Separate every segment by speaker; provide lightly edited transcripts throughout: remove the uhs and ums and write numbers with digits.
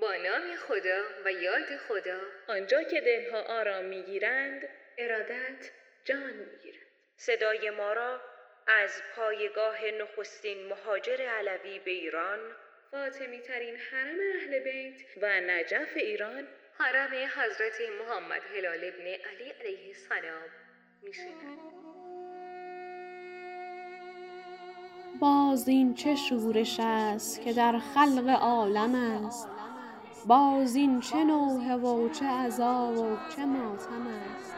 Speaker 1: نام خدا و یاد خدا.
Speaker 2: آنجا که دلها آرام میگیرند، ارادت جان میگیرد. صدای ما را از پایگاه نخستین مهاجر علوی به ایران، فاطمی ترین حرم اهل بیت و نجف ایران،
Speaker 1: حرم حضرت محمد هلال ابن علی علیه السلام میشنوید.
Speaker 3: باز این چه شورش است که در خلق عالم است، باز این چه نوحه و چه عزا و چه ماتم است.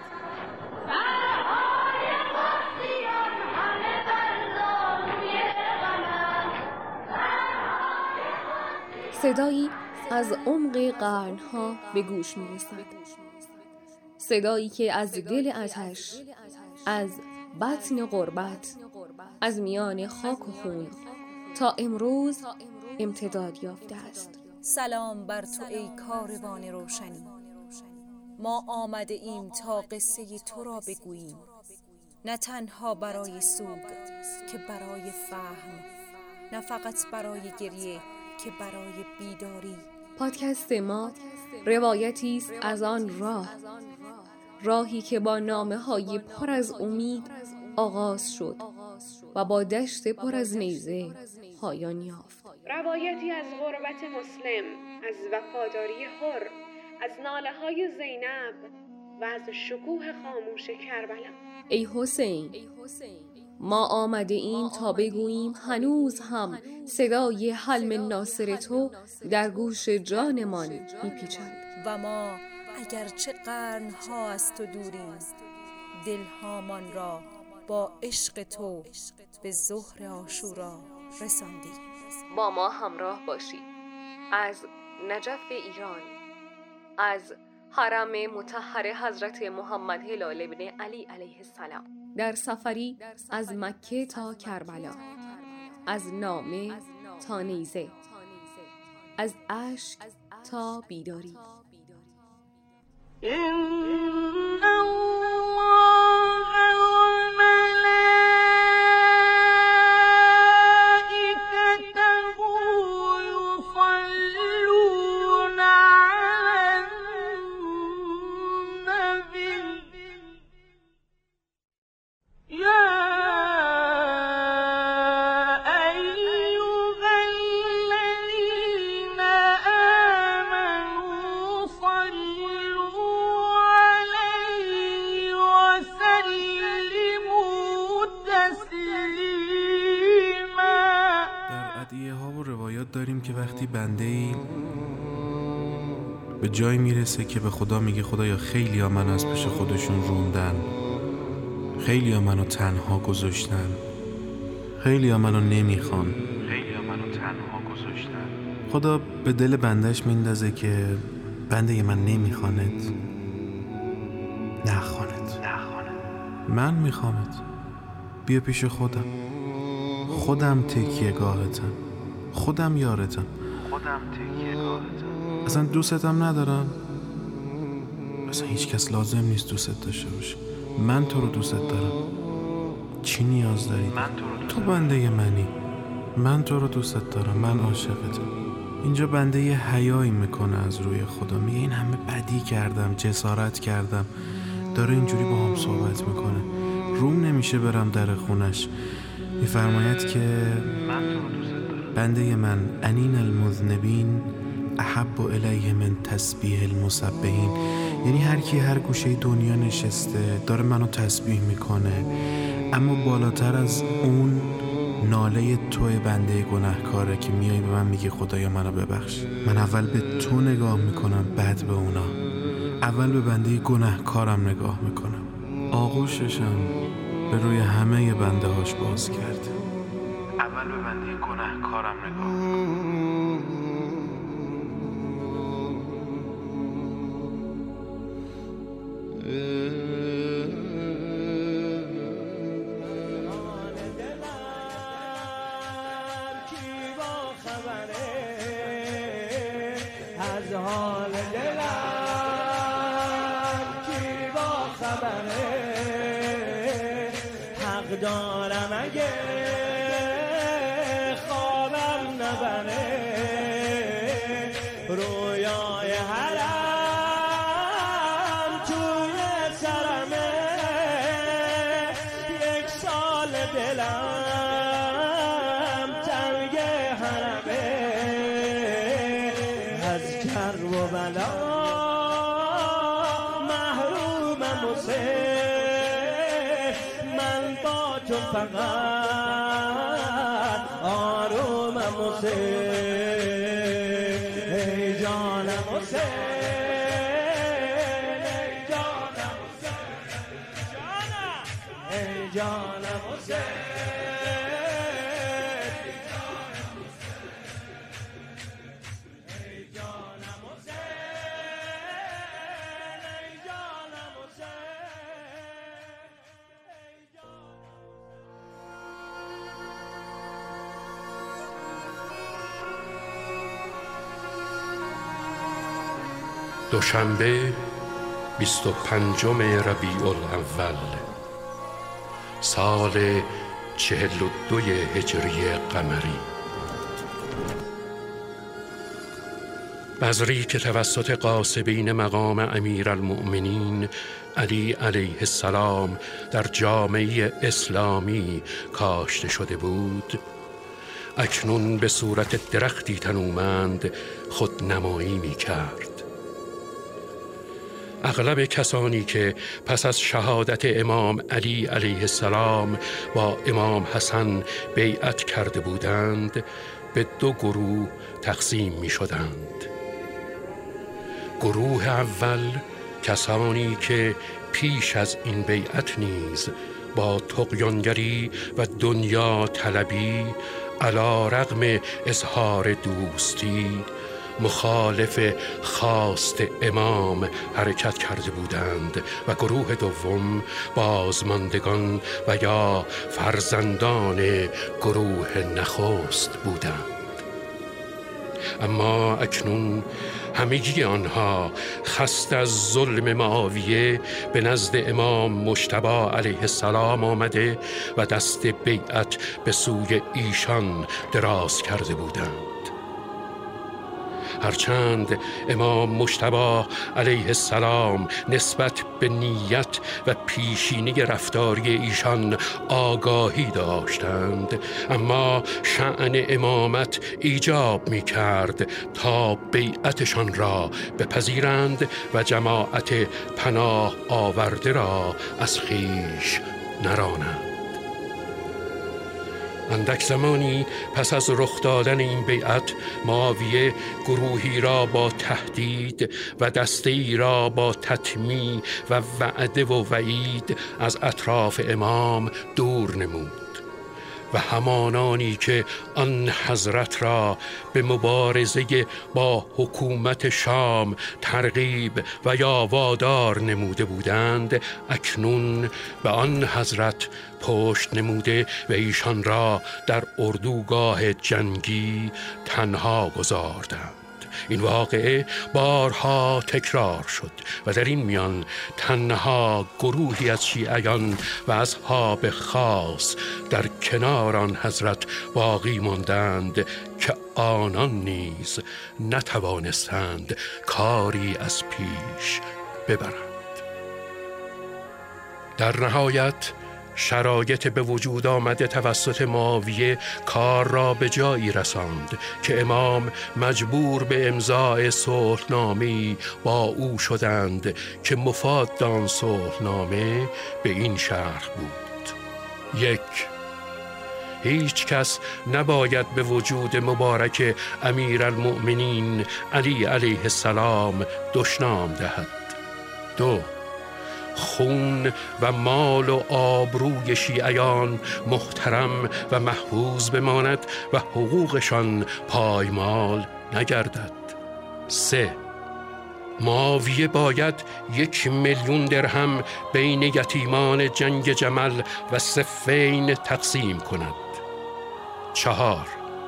Speaker 4: صدایی از عمق قرنها به گوش می رسد. صدایی که از دل آتش، از بطن غربت، از میان خاک و خون تا امروز امتداد یافته است.
Speaker 5: سلام بر تو ای کاروان روشنی، ما آمده ایم تا قصه تو را بگوییم، نه تنها برای سوگ که برای فهم، نه فقط برای گریه که برای بیداری.
Speaker 4: پادکست ما روایتی است از آن راهی که با نامه‌های پر از امید آغاز شد و با دشت پر از نیزه پایان یافت.
Speaker 3: روایتی از غربت مسلم، از وفاداری حر، از ناله‌های زینب و از شکوه خاموش کربلا.
Speaker 4: ای حسین، ما آمده ایم تا بگوییم هنوز هم صدای حلم ناصر تو در گوش جانمان میپیچد.
Speaker 5: و ما اگرچه قرنها از تو دوریم، دلهامان را با عشق تو به ظهر عاشورا رساندیم.
Speaker 4: با ما همراه باشید از نجف ایران، از حرم مطهر حضرت محمد هلال ابن علی علیه السلام، در سفری از مکه تا کربلا، از نامه تا نیزه، از اشک تا بیداری.
Speaker 6: داریم که وقتی بنده‌ای به جایی میرسه که به خدا میگه خدایا خیلی ها منو از پیش خودشون روندن، خیلی ها منو تنها گذاشتن، خیلی ها منو نمیخوان، خیلی ها منو تنها گذاشتن. خدا به دل بندش میندازه که بنده من نمیخوانت، نخوانت، من میخوامت، بیا پیش خودم تکیه گاهتم، خودم یارتم، اصلا دوستم ندارم، اصلا هیچ کس لازم نیست دوست داشته باشه، من تو رو دوست دارم، چی نیاز داری؟ تو بنده منی، من تو رو دوست دارم، من عاشقتم. اینجا بنده یه حیایی میکنه از روی خدا، میگه این همه بدی کردم، جسارت کردم، داره اینجوری با هم صحبت میکنه، روم نمیشه برم در خونش، میفرماید که من تو رو دوست دارم، بنده من انین المذنبین احب الیه من تسبیح المسبحین. یعنی هر کی هر گوشه دنیا نشسته داره منو تسبیح میکنه، اما بالاتر از اون ناله توی بنده گناهکاره که میای به من میگی خدایا منو ببخش. من اول به تو نگاه میکنم، بعد به اونا. اول به بنده گناهکارم نگاه میکنم. آغوششم به روی همه بنده هاش باز کرده. اول به بنده گناهکارم نگاه میکنم.
Speaker 7: از حال دلم کی با خبره، حق دارم اگه خوابم نبره، رویا شر و بلا محرومم حسین من با تو فقط آرومم حسین ای جانم حسین ای جانم حسین ای جانم حسین
Speaker 8: دوشنبه 25 ربیع الاول سال 42 هجری قمری. بذری که توسط قاصبین مقام امیرالمؤمنین علی علیه السلام در جامعه اسلامی کاشته شده بود، اکنون به صورت درختی تنومند خودنمایی می کرد. اغلب کسانی که پس از شهادت امام علی علیه السلام با امام حسن بیعت کرده بودند به دو گروه تقسیم می شدند. گروه اول کسانی که پیش از این بیعت نیز با طغیانگری و دنیا طلبی علی رغم اظهار دوستی مخالف خواست امام حرکت کرده بودند و گروه دوم بازماندگان و یا فرزندان گروه نخست بودند. اما اکنون همگی آنها خسته از ظلم معاویه به نزد امام مجتبی علیه السلام آمده و دست بیعت به سوی ایشان دراز کرده بودند. هرچند امام مجتبی علیه السلام نسبت به نیت و پیشینه رفتاری ایشان آگاهی داشتند، اما شأن امامت ایجاب می کرد تا بیعتشان را بپذیرند و جماعت پناه آورده را از خویش نرانند. اندک زمانی پس از رخ دادن این بیعت، معاویه گروهی را با تهدید و دسته‌ای را با تطمیع و وعده و وعید از اطراف امام دور نمود و همانانی که آن حضرت را به مبارزه با حکومت شام ترغیب و یا وادار نموده بودند، اکنون به آن حضرت پشت نموده و ایشان را در اردوگاه جنگی تنها گذاردند. این واقعه بارها تکرار شد و در این میان تنها گروهی از شیعیان و اصحاب خاص در کنار آن حضرت باقی ماندند که آنان نیز نتوانستند کاری از پیش ببرند. در نهایت شرایط به وجود آمده توسط معاویه کار را به جایی رساند که امام مجبور به امضای صلحنامه‌ای با او شدند که مفاد آن صلحنامه به این شرح بود: 1. هیچ کس نباید به وجود مبارک امیرالمؤمنین علی علیه السلام دشنام دهد. 2. خون و مال و آبروی شیعیان محترم و محفوظ بماند و حقوقشان پایمال نگردد. 3. معاویه باید 1,000,000 درهم بین یتیمان جنگ جمل و صفین تقسیم کند. 4.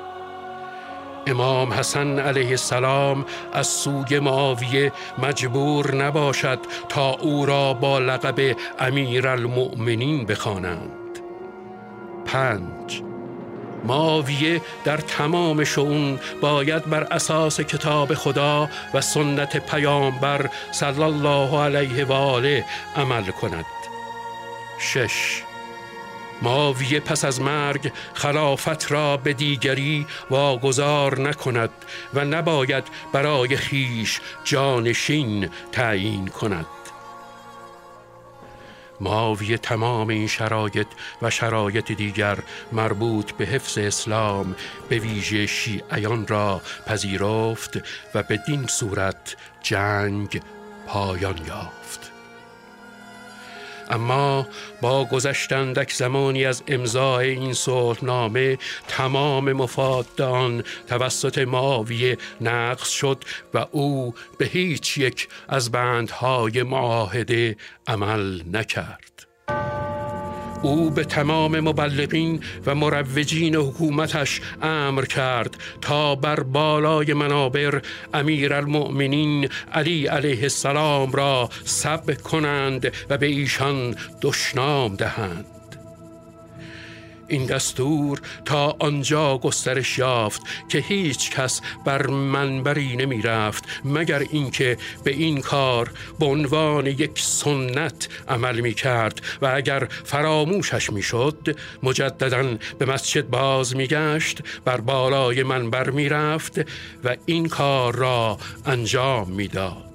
Speaker 8: امام حسن علیه السلام از سوی معاویه مجبور نباشد تا او را با لقب امیرالمؤمنین بخوانند. 5. معاویه در تمام شؤون باید بر اساس کتاب خدا و سنت پیامبر صلی الله علیه و آله عمل کند. 6. معاویه پس از مرگ خلافت را به دیگری واگذار نکند و نباید برای خیش جانشین تعیین کند. معاویه تمام این شرایط و شرایط دیگر مربوط به حفظ اسلام به ویژه شیعیان را پذیرفت و بدین صورت جنگ پایان یافت. اما با گذشت اندک زمانی از امضای این صلحنامه تمام مفاد آن توسط معاویه نقض شد و او به هیچ یک از بندهای معاهده عمل نکرد. او به تمام مبلغین و مروجین حکومتش امر کرد تا بر بالای منابر امیرالمؤمنین علی علیه السلام را سب کنند و به ایشان دشنام دهند. این دستور تا آنجا گسترش یافت که هیچ کس بر منبری نمی رفت مگر اینکه به این کار به عنوان یک سنت عمل می کرد و اگر فراموشش می شد مجدداً به مسجد باز می گشت، بر بالای منبر می رفت و این کار را انجام می داد.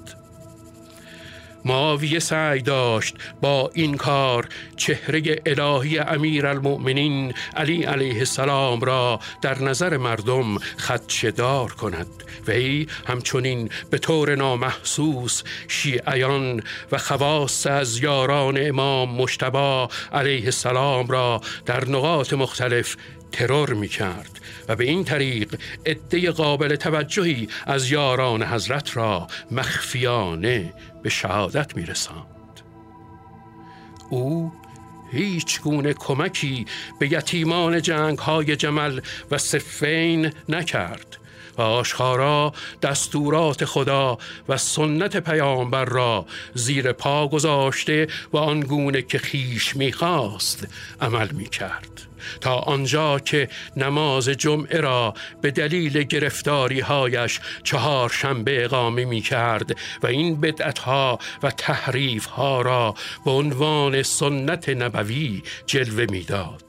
Speaker 8: معاویه سعی داشت با این کار چهره الهی امیرالمؤمنین علی علیه السلام را در نظر مردم خدشه‌دار کند. وی همچنین به طور نامحسوس شیعیان و خواص از یاران امام مجتبی علیه السلام را در نقاط مختلف ترور می کرد و به این طریق عده قابل توجهی از یاران حضرت را مخفیانه به شهادت می رساند. او هیچ گونه کمکی به یتیمان جنگ‌های جمل و صفین نکرد و آشکارا دستورات خدا و سنت پیامبر را زیر پا گذاشته و آنگونه که خیش می‌خواست عمل می‌کرد، تا آنجا که نماز جمعه را به دلیل گرفتاری‌هایش چهارشنبه اقامه می‌کرد و این بدعت‌ها و تحریف‌ها را به عنوان سنت نبوی جلوه می‌داد.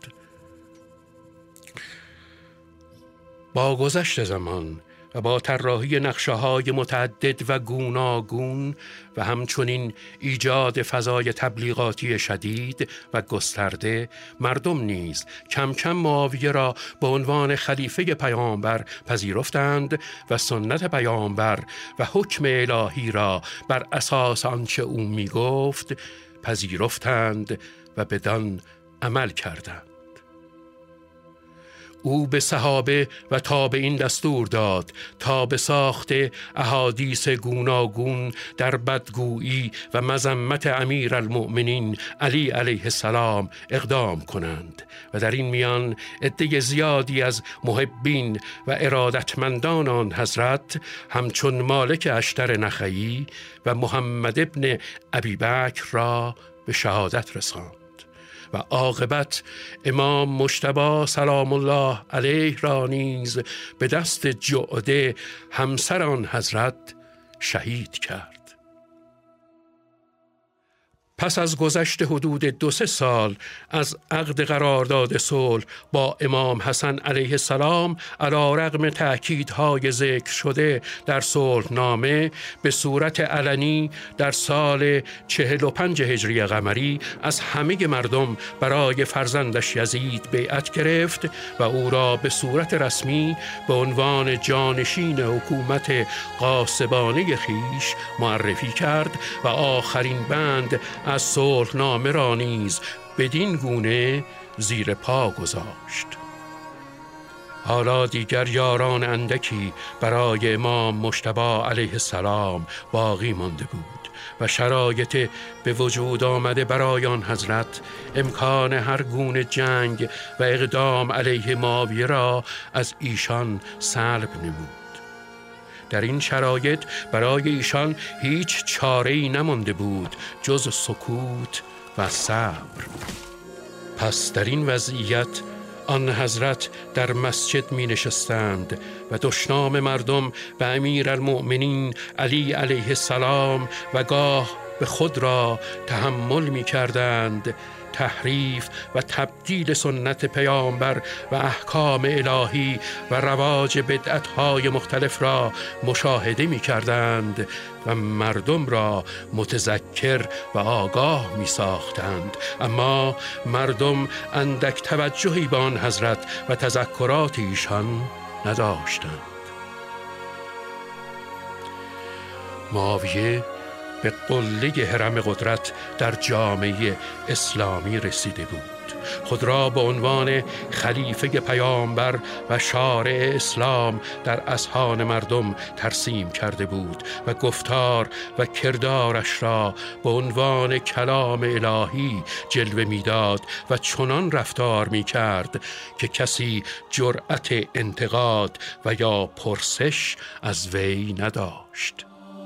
Speaker 8: با گذشت زمان و با طراحی نقشه‌های متعدد و گوناگون و همچنین ایجاد فضای تبلیغاتی شدید و گسترده، مردم نیز کم کم معاویه را به عنوان خلیفه پیامبر پذیرفتند و سنت پیامبر و حکم الهی را بر اساس آنچه او می‌گفت پذیرفتند و بدان عمل کردند. او به صحابه و تابعین دستور داد تا به ساخت احادیث گوناگون در بدگویی و مذمت امیرالمؤمنین علی علیه السلام اقدام کنند و در این میان عده زیادی از محبین و ارادتمندان آن حضرت همچون مالک اشتر نخعی و محمد ابن ابی بکر را به شهادت رساند و عاقبت امام مجتبی سلام الله علیه را نیز به دست جعده همسر آن حضرت شهید کرد. پس از گذشت حدود 2-3 سال از عقد قرارداد صلح با امام حسن علیه السلام، علی رغم تأکیدهای ذکر شده در صلحنامه، به صورت علنی در سال 45 هجری قمری از همه مردم برای فرزندش یزید بیعت گرفت و او را به صورت رسمی به عنوان جانشین حکومت غاصبانه خیش معرفی کرد و آخرین بند از صلحنامه را نیز بدین گونه زیر پا گذاشت. حالا دیگر یاران اندکی برای امام مجتبی علیه السلام باقی مانده بود و شرایط به وجود آمده برای آن حضرت امکان هر گونه جنگ و اقدام علیه معاویه را از ایشان سلب نمود. در این شرایط برای ایشان هیچ چاره‌ای نمانده بود جز سکوت و صبر. پس در این وضعیت آن حضرت در مسجد می نشستند و دشنام مردم به امیرالمؤمنین علی علیه السلام و گاه به خود را تحمل می کردند تحریف و تبدیل سنت پیامبر و احکام الهی و رواج بدعت‌های مختلف را مشاهده می‌کردند و مردم را متذکر و آگاه می‌ساختند، اما مردم اندک توجهی به آن حضرت و تذکرات ایشان نداشتند. معاویه به قله حرم قدرت در جامعه اسلامی رسیده بود. خود را به عنوان خلیفه پیامبر و شارع اسلام در اذهان مردم ترسیم کرده بود و گفتار و کردارش را به عنوان کلام الهی جلوه میداد و چنان رفتار میکرد که کسی جرأت انتقاد و یا پرسش از وی نداشت.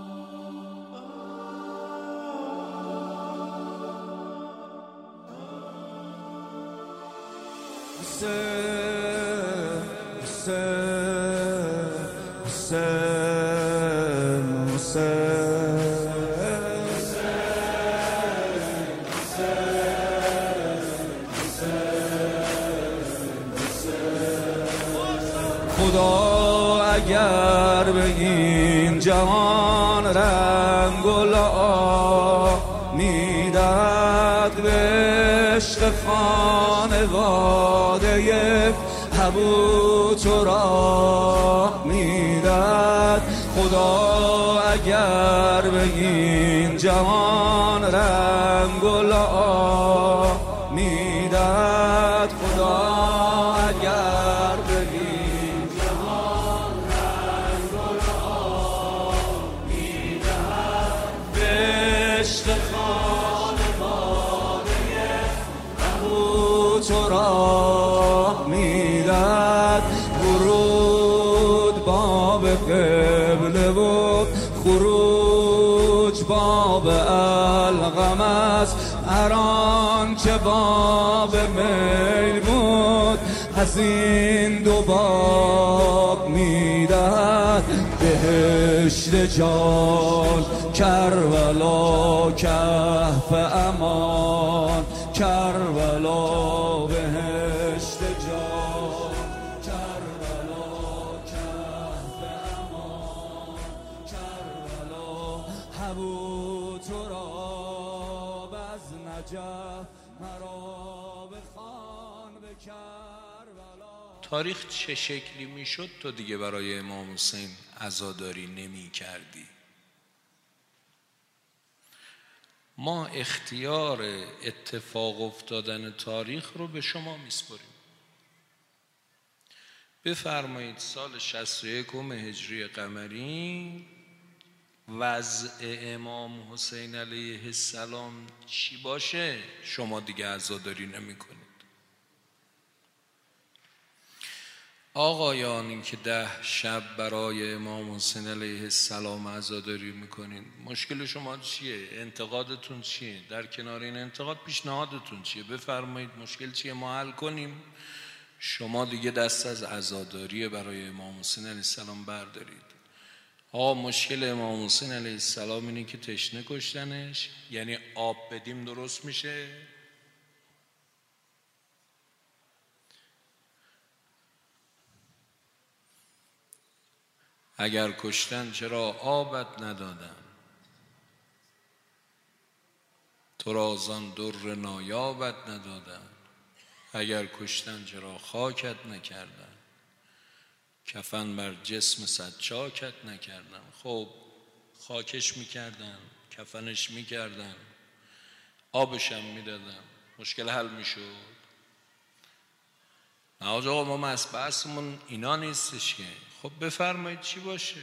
Speaker 9: خدا اگر به این جهان رنگ و لا میداد، به عشق خانواده حبوط را میداد. خدا اگر به این جهان رنگ و لا میداد، خدا اگر به این جهان رنگ و لا میداد، به عشق خانواده حبوط را میداد. ورود باب قبله و خروج باب القمص، هر آن که باب میل بود از این دو باب میدهد. بهشت جان کربلا کهف امان، کربلا بهشت جان کربلا کهف امان، کربلا حبوط را از نجف مرا بخوان به کربلا.
Speaker 10: تاریخ چه شکلی میشد تو دیگه برای امام حسین عزاداری نمی کردی؟ ما اختیار اتفاق افتادن تاریخ رو به شما میسپاریم. بفرمایید سال 61 هجری قمری وضع امام حسین علیه السلام چی باشه شما دیگه عزاداری نمی کنید. آقایانی که 10 شب برای امام حسین علیه السلام عزاداری میکنین، مشکل شما چیه؟ انتقادتون چیه؟ در کنار این انتقاد پیشنهادتون چیه؟ بفرمایید مشکل چیه، ما حل کنیم. شما دیگه دست از عزاداری برای امام حسین علیه السلام بردارید. مشکل امام حسین علیه السلام اینه که تشنه کشتنش، یعنی آب بدیم درست میشه؟ اگر کشتن چرا آبت ندادن؟ تو را زان در نایابت ندادن. اگر کشتن چرا خاکت نکردن؟ کفن بر جسم سجاکت نکردن. خب خاکش میکردن، کفنش میکردن، آبشم میدادن، مشکل حل میشد؟ نه آقا، ما بحثمون اینا نیستش که. خب بفرمایید چی باشه؟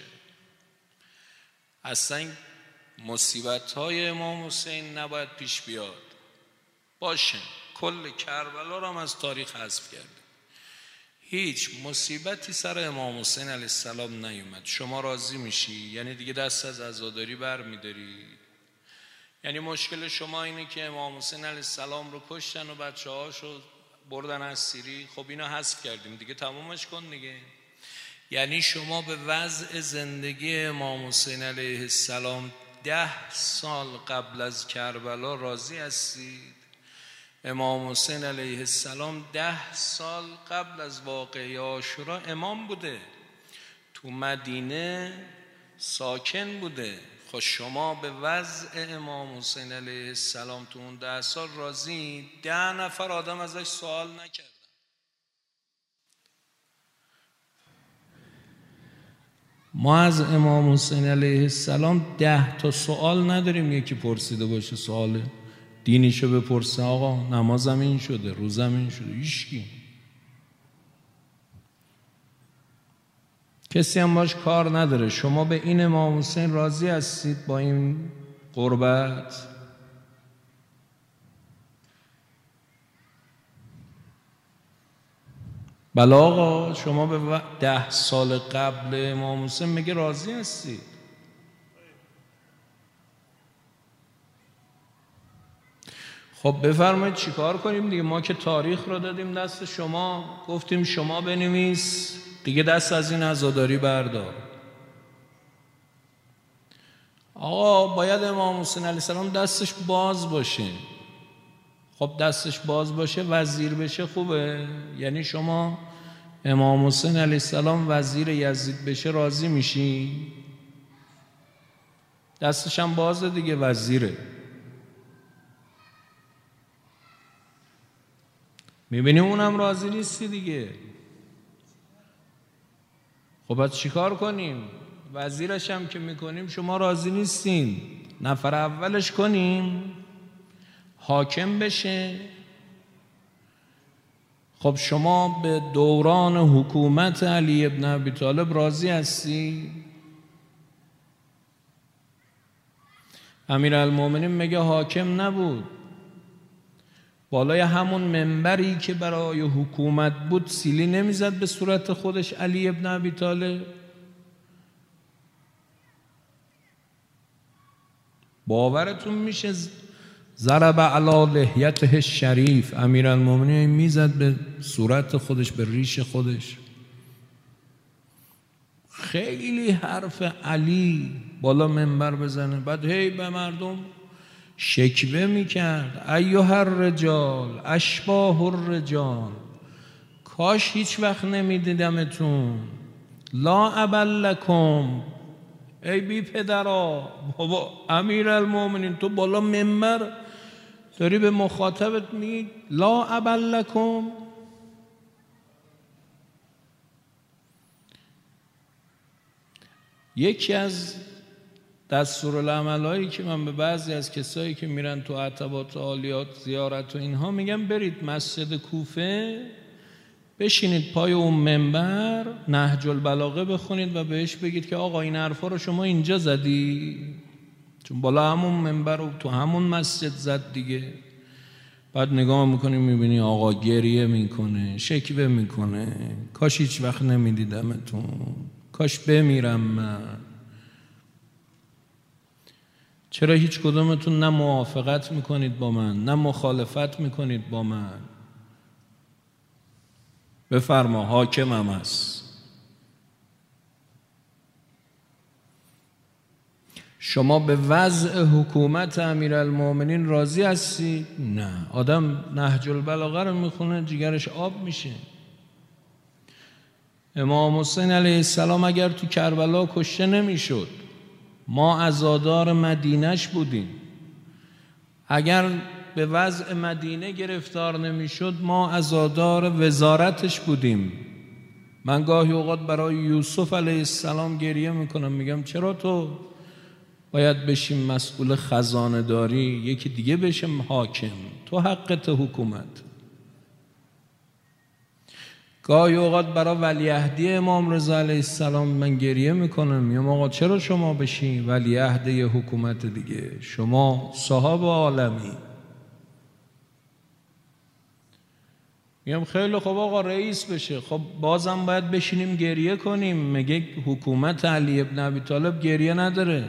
Speaker 10: اصلا مصیبت‌های امام حسین نباید پیش بیاد. باشه کل کربلا رو هم از تاریخ حذف کردیم، هیچ مصیبتی سر امام حسین علیه السلام نیومد. شما راضی میشی؟ یعنی دیگه دست از عزاداری بر میداری؟ یعنی مشکل شما اینه که امام حسین علیه السلام رو کشتن و بچه‌هاشو بردن اسیری. خب اینا حذف کردیم دیگه، تمامش کن دیگه. یعنی شما به وضع زندگی امام حسین علیه السلام 10 سال قبل از کربلا راضی هستید؟ امام حسین علیه السلام 10 سال قبل از واقعه عاشورا امام بوده، تو مدینه ساکن بوده. خب شما به وضع امام حسین علیه السلام تو اون 10 سال راضی؟ 10 نفر آدم ازش سوال نکردن. ما از امام حسین علیه السلام 10 تا سوال نداریم یکی پرسیده باشه سوال دینیشو بپرسه، آقا نمازم این شده، روزم این شده. هیچکی، کسی هم باش کار نداره. شما به این امام حسین راضی هستید با این قربت؟ بله آقا، شما به 10 سال قبل امام حسین میگه راضی هستید. خب بفرمایید چیکار کنیم دیگه؟ ما که تاریخ رو دادیم دست شما، گفتیم شما بنویس دیگه، دست از این عزاداری بردار. آقا باید امام حسین علیه السلام دستش باز باشه. خب دستش باز باشه وزیر بشه خوبه؟ یعنی شما امام حسین علیه السلام وزیر یزید بشه راضی میشی؟ دستش هم بازه دیگه، وزیره. میبینی اونم راضی نیستی دیگه. خب باید چیکار کنیم؟ وزیرش هم که میکنیم شما راضی نیستین، نفر اولش کنیم حاکم بشه. خب شما به دوران حکومت علی ابن ابی طالب راضی هستی؟ امیرالمومنین میگه حاکم نبود، بالای همون منبری که برای حکومت بود سیلی نمیزد به صورت خودش علی ابن ابی طالب؟ باورتون میشه ضرب علی لحیته الشریف، امیرالمومنین میزد به صورت خودش، به ریش خودش. خیلی حرف علی بالا منبر بزنه، بعد هی به مردم شکوه میکرد ایها الرجال اشباه الرجال، کاش هیچ وقت نمیدیدمتون، لا ابا لکم، ای بی پدرا. بابا امیرالمومنین تو بالا منبر داری به مخاطبت میگی لا ابا لکم؟ یکی از دستورالعمل‌هایی که من به بعضی از کسایی که میرن تو عتبات عالیات زیارت و اینها میگم برید مسجد کوفه، بشینید پای اون منبر نهج البلاغه بخونید و بهش بگید که آقا این حرفا رو شما اینجا زدی؟ چون بالا همون منبر رو تو همون مسجد زد دیگه. بعد نگاه میکنی میبینی آقا گریه میکنه، شکوه میکنه، کاش هیچ وقت نمیدیدمتون، کاش بمیرم من. چرا هیچ کدومتون نه موافقت میکنید با من نه مخالفت میکنید با من؟ بفرما حاکمم هست. شما به وضع حکومت امیرالمومنین راضی هستی؟ نه. آدم نهج البلاغه رو میخونه جگرش آب میشه. امام حسین علیه السلام اگر تو کربلا کشته نمیشد، ما عزادار مدینش بودیم. اگر به وضع مدینه گرفتار نمیشد، ما عزادار وزارتش بودیم. من گاهی اوقات برای یوسف علیه السلام گریه میکنم، میگم چرا تو باید بشیم مسئول خزانه داری، یکی دیگه بشیم حاکم، تو حقت حکومت. گاهی اوقات برای ولیعهدی امام رضا علیه السلام من گریه میکنم، میگم آقا چرا شما بشین ولیعهد یه حکومت دیگه؟ شما صاحب عالمی. میگم خیلی خوب آقا رئیس بشه. خب بازم باید بشینیم گریه کنیم؟ مگه حکومت علی ابن ابی طالب گریه نداره؟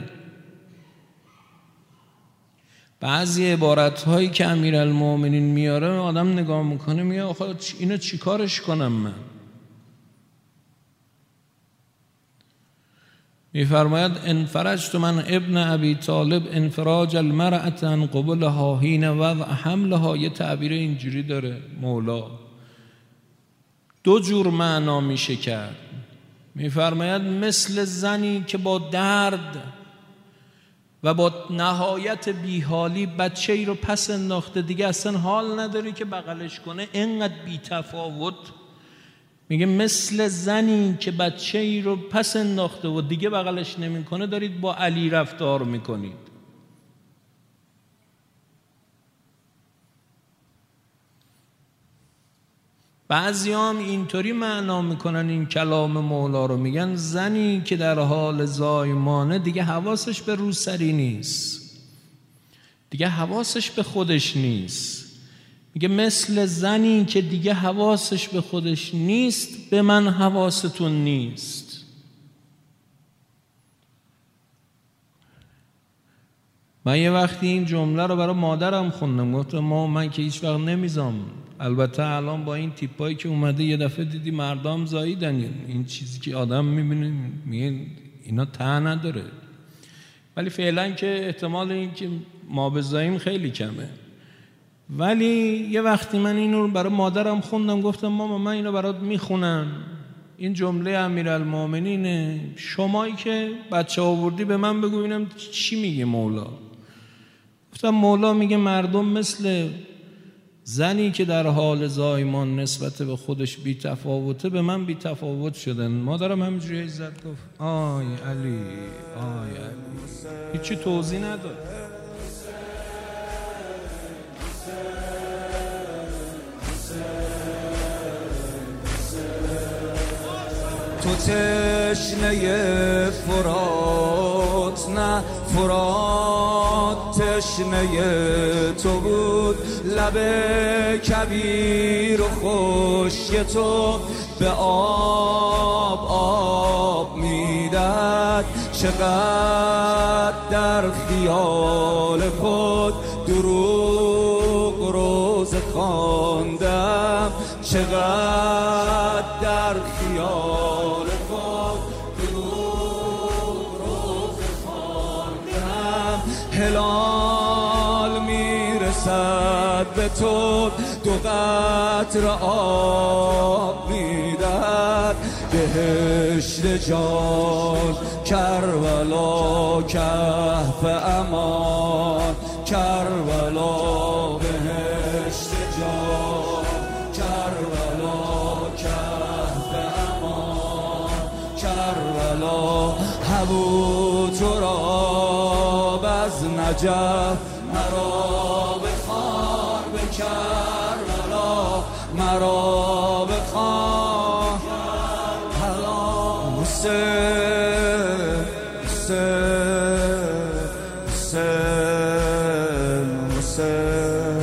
Speaker 10: بعضی عبارت هایی که امیرالمومنین میاره آدم نگاه میکنه میگه آخه اینو چیکارش کنم من؟ میفرماید انفرجت من ابن ابی طالب انفراج المرأة عن قبلها حین وضع حملها. یه تعبیر اینجوری داره مولا، دو جور معنا میشه کرد. میفرماید مثل زنی که با درد و با نهایت بیحالی بچه ای رو پس انداخته، دیگه اصلا حال نداری که بغلش کنه، اینقدر بی تفاوت. میگه مثل زنی که بچه ای رو پس انداخته و دیگه بغلش نمی کنه دارید با علی رفتار میکنید. بعضی هم اینطوری معنا میکنن این کلام مولا رو، میگن زنی که در حال زایمانه دیگه حواسش به روسری نیست، دیگه حواسش به خودش نیست. میگه مثل زنی که دیگه حواسش به خودش نیست، به من حواستون نیست. من یه وقتی این جمله رو برای مادرم خوندم، گفتم من که هیچ وقت نمیذام. البته الان با این تیپایی که اومده یه دفعه دیدی مردم زاییدن، این چیزی که آدم میبینه میگه اینا ته نداره، ولی فعلا که احتمال این که ما بزاییم خیلی کمه. ولی یه وقتی من اینو برای مادرم خوندم، گفتم ماما من اینو برات میخونم، این جمله امیرالمومنینه، شمایی که بچه آوردی به من بگو ببینم چی میگه مولا. گفتم مولا میگه مردم مثل زنی که در حال زایمان نسبت به خودش بی تفاوته، به من بی تفاوت شدن. مادرم همینجوری عزت گفت آی علی، آی علی، هیچی توضیح نداد.
Speaker 9: تو تشنه فرات نه فرات تشنه تو بود، لب کبیر و خشک تو به آب میدد. چقدر در خیال خود دروغ روز خواندم، چقدر در خیال خود دروغ روز خواندم. هلال میرسد به تو، دو قطره آب میدهد. بهشت جان کربلا کهف امان، کربلا بهشت جان کربلا کهف امان، کربلا هبو تراب از نجف مرا بخوار به کربلا، مرا بخوار حسین حسین حسین حسین.